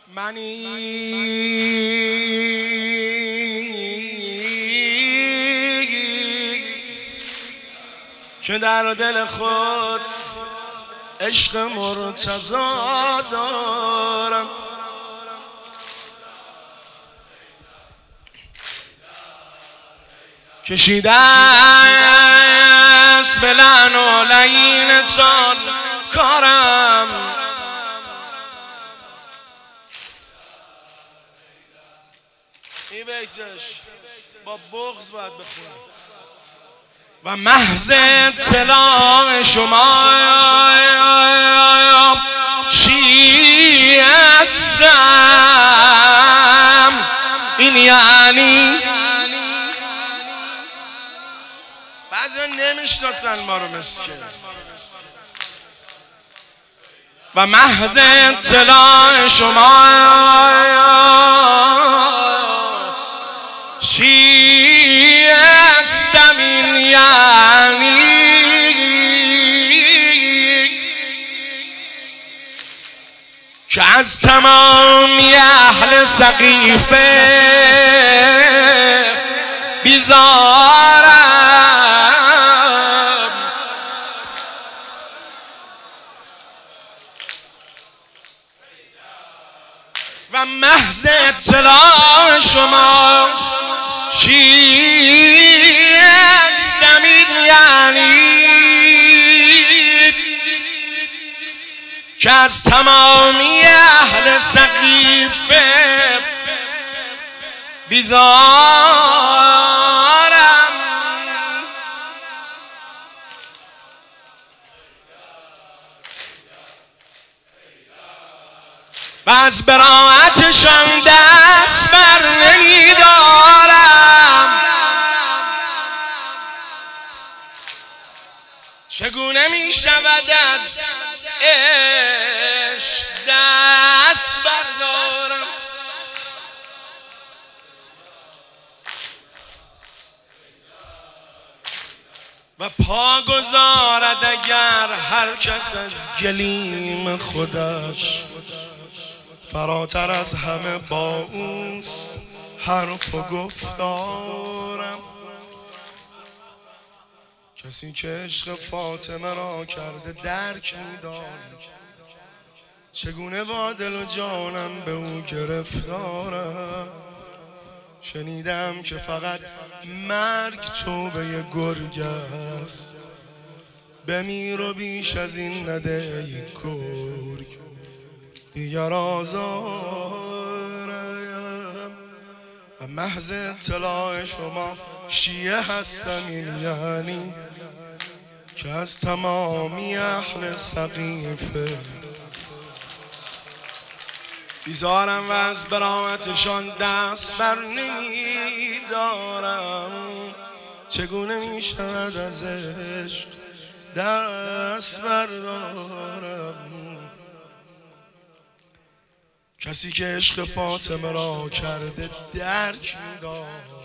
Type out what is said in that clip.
منی که در دل خود عشق مرتضی دارم، کشیده است به لعن و لعینتان کارم، این بیتش با بغض باید بخونم و محض اطلاع شما چی هستم، این یعنی بعضی نمیشناسن ما رو مسکین. و محض اطلاع شما چی هستم، این یعنی که از تمامی اهل سقیفه بیزارم و محض اطلاع شما چی هستم، این یعنی که از تمامی اهل سقیفه بیزارم و از براءتشان دست بر نمیدارم. چگونه می شود از عشق دست بردارم؟ و پا گذارد اگر هر کس از گلیم خودش، فراتر از همه با اوست حرف و گفتارم. کسی که عشق فاطمه را کرده درک می‌دارد، چگونه با دل و جانم به او گرفتارم. شنیدم که فقط مرگ توبه گرگ است، بمیر و بیش از این نده ای گرگ دیگر آزارم. و محض اطلاع شما شیعه هستم، این یعنی که از تمامی اهل سقیفه بیزارم و از براءتشان دست بر نمیدارم. چگونه می شود از عشق دست بردارم؟ کسی که عشق فاطمه را کرده درک می‌دارد،